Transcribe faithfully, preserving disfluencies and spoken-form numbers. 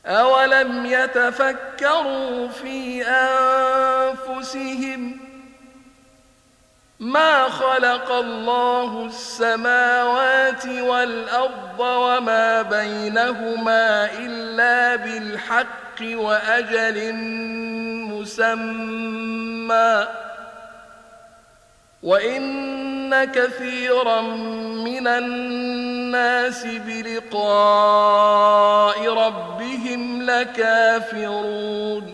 أولم يتفكروا في أنفسهم ما خلق الله السماوات والأرض وما بينهما إلا بالحق وأجل مسمى وإن كثيرا من الناس بلقاء ربهم لكافرون